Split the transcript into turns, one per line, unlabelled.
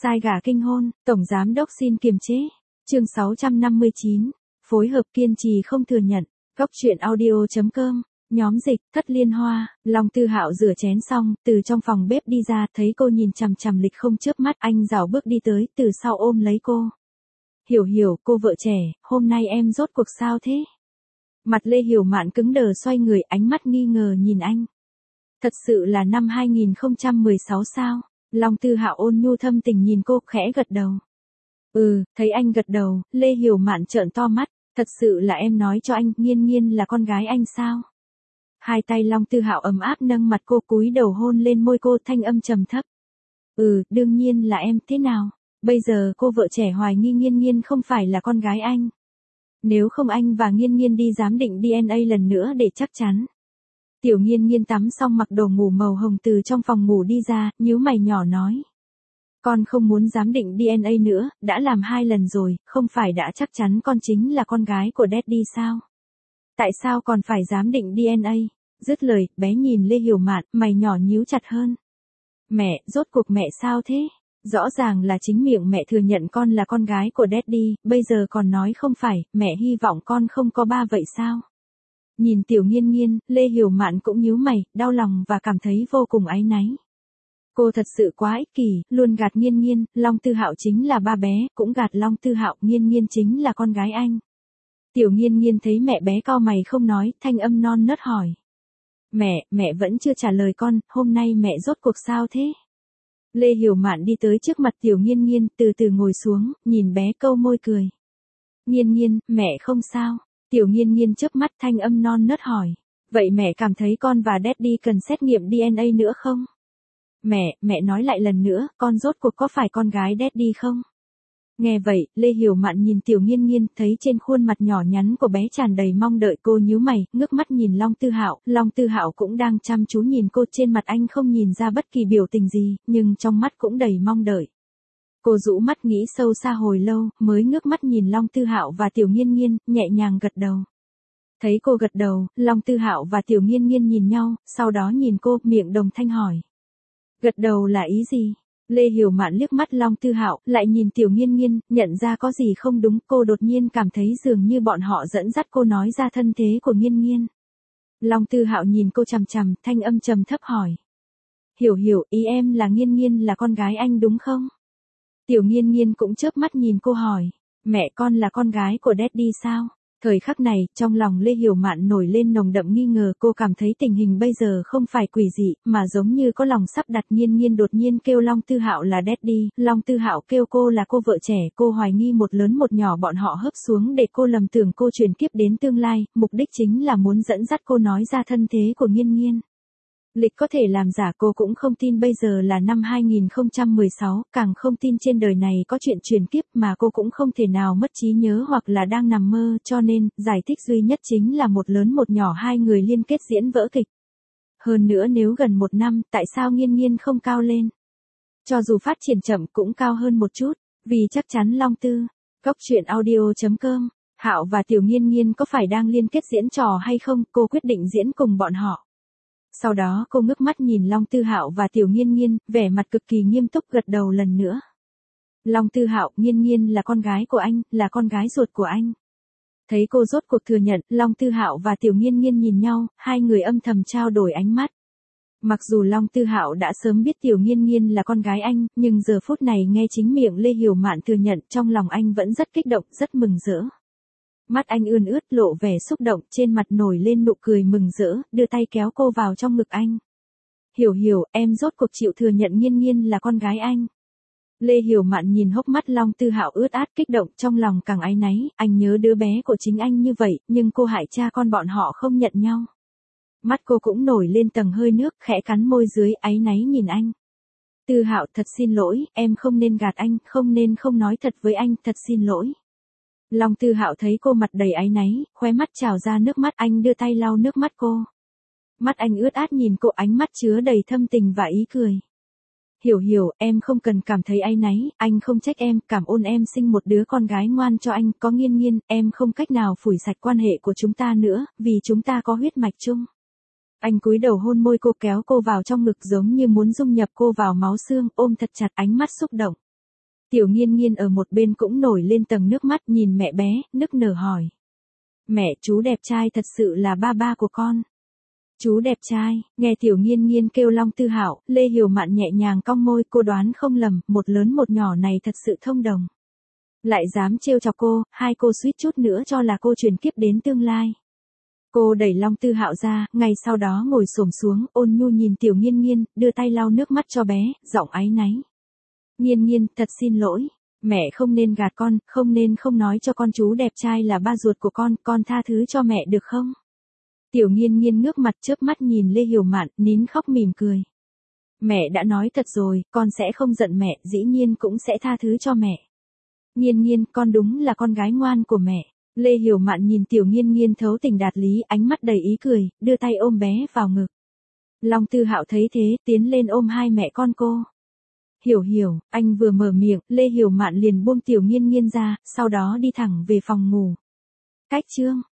Sai gà kinh hôn, Tổng Giám đốc xin kiềm chế. Chương 659. Phối hợp kiên trì không thừa nhận. Góc truyện audio.com. Nhóm dịch, Thất Liên Hoa. Long Tư Hạo rửa chén xong, từ trong phòng bếp đi ra, thấy cô nhìn chằm chằm Lịch không chớp mắt, anh rảo bước đi tới, từ sau ôm lấy cô. Hiểu, cô vợ trẻ, hôm nay em rốt cuộc sao thế? Mặt Lê Hiểu Mạn cứng đờ xoay người, ánh mắt nghi ngờ nhìn anh. Thật sự là năm 2016 sao? Long Tư Hạo ôn nhu thâm tình nhìn cô, khẽ gật đầu. Thấy anh gật đầu, Lê Hiểu Mạn trợn to mắt, thật sự là em nói cho anh, Nghiên Nghiên là con gái anh sao? Hai tay Long Tư Hạo ấm áp nâng mặt cô, cúi đầu hôn lên môi cô, thanh âm trầm thấp. Đương nhiên là em, thế nào? Bây giờ cô vợ trẻ hoài nghi Nghiên Nghiên không phải là con gái anh. Nếu không anh và Nghiên Nghiên đi giám định DNA lần nữa để chắc chắn. Tiểu Nghiên Nghiên tắm xong mặc đồ ngủ màu hồng từ trong phòng ngủ đi ra, nhíu mày nhỏ nói. Con không muốn giám định DNA nữa, đã làm 2 lần rồi, không phải đã chắc chắn con chính là con gái của Daddy sao? Tại sao còn phải giám định DNA? Dứt lời, bé nhìn Lê Hiểu Mạn, mày nhỏ nhíu chặt hơn. Mẹ, rốt cuộc mẹ sao thế? Rõ ràng là chính miệng mẹ thừa nhận con là con gái của Daddy, bây giờ còn nói không phải, mẹ hy vọng con không có ba vậy sao? Nhìn Tiểu Nghiên Nghiên, Lê Hiểu Mạn cũng nhíu mày, đau lòng và cảm thấy vô cùng áy náy. Cô thật sự quá ích kỷ, luôn gạt Nghiên Nghiên, Long Tư Hạo chính là ba bé, cũng gạt Long Tư Hạo, Nghiên Nghiên chính là con gái anh. Tiểu Nghiên Nghiên thấy mẹ bé cau mày không nói, thanh âm non nớt hỏi. Mẹ vẫn chưa trả lời con, hôm nay mẹ rốt cuộc sao thế? Lê Hiểu Mạn đi tới trước mặt Tiểu Nghiên Nghiên, từ từ ngồi xuống, nhìn bé câu môi cười. Nghiên Nghiên, mẹ không sao. Tiểu Nghiên Nghiên chớp mắt, thanh âm non nớt hỏi. Vậy mẹ cảm thấy con và Daddy cần xét nghiệm DNA nữa không? Mẹ nói lại lần nữa, con rốt cuộc có phải con gái Daddy không? Nghe vậy, Lê Hiểu Mạn nhìn Tiểu Nghiên Nghiên, thấy trên khuôn mặt nhỏ nhắn của bé tràn đầy mong đợi, cô nhíu mày, ngước mắt nhìn Long Tư Hạo cũng đang chăm chú nhìn cô, trên mặt anh không nhìn ra bất kỳ biểu tình gì, nhưng trong mắt cũng đầy mong đợi. Cô rũ mắt nghĩ sâu xa hồi lâu, mới ngước mắt nhìn Long Tư Hạo và Tiểu Nghiên Nghiên, nhẹ nhàng gật đầu. Thấy cô gật đầu, Long Tư Hạo và Tiểu Nghiên Nghiên nhìn nhau, sau đó nhìn cô, miệng đồng thanh hỏi. Gật đầu là ý gì? Lê Hiểu Mạn liếc mắt Long Tư Hạo, lại nhìn Tiểu Nghiên Nghiên, nhận ra có gì không đúng, cô đột nhiên cảm thấy dường như bọn họ dẫn dắt cô nói ra thân thế của Nghiên Nghiên. Long Tư Hạo nhìn cô chằm chằm, thanh âm trầm thấp hỏi. Hiểu, ý em là Nghiên Nghiên là con gái anh đúng không? Tiểu Nghiên Nghiên cũng chớp mắt nhìn cô hỏi. Mẹ con là con gái của Daddy sao? Thời khắc này, trong lòng Lê Hiểu Mạn nổi lên nồng đậm nghi ngờ, cô cảm thấy tình hình bây giờ không phải quỷ dị, mà giống như có lòng sắp đặt. Nghiên Nghiên đột nhiên kêu Long Tư Hạo là Daddy, Long Tư Hạo kêu cô là cô vợ trẻ, cô hoài nghi một lớn một nhỏ bọn họ hấp xuống để cô lầm tưởng cô chuyển kiếp đến tương lai, mục đích chính là muốn dẫn dắt cô nói ra thân thế của Nghiên Nghiên. Lịch có thể làm giả, cô cũng không tin bây giờ là năm 2016, càng không tin trên đời này có chuyện chuyển kiếp, mà cô cũng không thể nào mất trí nhớ hoặc là đang nằm mơ, cho nên, giải thích duy nhất chính là một lớn một nhỏ hai người liên kết diễn vỡ kịch. Hơn nữa nếu gần 1 năm, tại sao Nghiên Nghiên không cao lên? Cho dù phát triển chậm cũng cao hơn một chút, vì chắc chắn Long Tư. Góc truyện audio.com. Hạo và Tiểu Nghiên Nghiên có phải đang liên kết diễn trò hay không, cô quyết định diễn cùng bọn họ. Sau đó cô ngước mắt nhìn Long Tư Hạo và Tiểu Nghiên Nghiên, vẻ mặt cực kỳ nghiêm túc gật đầu lần nữa. Long Tư Hạo, Nghiên Nghiên là con gái của anh, là con gái ruột của anh. Thấy cô rốt cuộc thừa nhận, Long Tư Hạo và Tiểu Nghiên Nghiên nhìn nhau, hai người âm thầm trao đổi ánh mắt. Mặc dù Long Tư Hạo đã sớm biết Tiểu Nghiên Nghiên là con gái anh, nhưng giờ phút này nghe chính miệng Lê Hiểu Mạn thừa nhận, trong lòng anh vẫn rất kích động, rất mừng rỡ. Mắt anh ươn ướt, lộ vẻ xúc động, trên mặt nổi lên nụ cười mừng rỡ, đưa tay kéo cô vào trong ngực anh. Hiểu, em rốt cuộc chịu thừa nhận Nghiên Nghiên là con gái anh. Lê Hiểu Mạn nhìn hốc mắt Long Tư Hạo ướt át kích động, trong lòng càng áy náy, anh nhớ đứa bé của chính anh như vậy, nhưng cô hại cha con bọn họ không nhận nhau. Mắt cô cũng nổi lên tầng hơi nước, khẽ cắn môi dưới, áy náy nhìn anh. Tư Hạo, thật xin lỗi, em không nên gạt anh, không nên không nói thật với anh, thật xin lỗi. Long Tư Hạo thấy cô mặt đầy áy náy, khóe mắt trào ra nước mắt, anh đưa tay lau nước mắt cô. Mắt anh ướt át nhìn cô, ánh mắt chứa đầy thâm tình và ý cười. Hiểu, em không cần cảm thấy áy náy, anh không trách em, cảm ơn em sinh một đứa con gái ngoan cho anh, có Nghiên Nghiên, em không cách nào phủi sạch quan hệ của chúng ta nữa, vì chúng ta có huyết mạch chung. Anh cúi đầu hôn môi cô, kéo cô vào trong ngực giống như muốn dung nhập cô vào máu xương, ôm thật chặt, ánh mắt xúc động. Tiểu Nghiên Nghiên ở một bên cũng nổi lên tầng nước mắt nhìn mẹ bé, nức nở hỏi. Mẹ, chú đẹp trai thật sự là ba ba của con. Chú đẹp trai, nghe Tiểu Nghiên Nghiên kêu Long Tư Hạo, Lê Hiểu Mạn nhẹ nhàng cong môi, cô đoán không lầm, một lớn một nhỏ này thật sự thông đồng. Lại dám trêu chọc cô, hai cô suýt chút nữa cho là cô chuyển kiếp đến tương lai. Cô đẩy Long Tư Hạo ra, ngày sau đó ngồi xổm xuống, ôn nhu nhìn Tiểu Nghiên Nghiên, đưa tay lau nước mắt cho bé, giọng áy náy. Nghiên Nghiên, thật xin lỗi, mẹ không nên gạt con, không nên không nói cho con chú đẹp trai là ba ruột của con tha thứ cho mẹ được không? Tiểu Nghiên Nghiên ngước mặt chớp mắt nhìn Lê Hiểu Mạn, nín khóc mỉm cười. Mẹ đã nói thật rồi, con sẽ không giận mẹ, dĩ nhiên cũng sẽ tha thứ cho mẹ. Nghiên Nghiên, con đúng là con gái ngoan của mẹ. Lê Hiểu Mạn nhìn Tiểu Nghiên Nghiên thấu tình đạt lý, ánh mắt đầy ý cười, đưa tay ôm bé vào ngực. Long Tư Hạo thấy thế, tiến lên ôm hai mẹ con cô. Hiểu Hiểu, anh vừa mở miệng, Lê Hiểu Mạn liền buông Tiểu Nghiên Nghiên ra, sau đó đi thẳng về phòng ngủ. Cách chương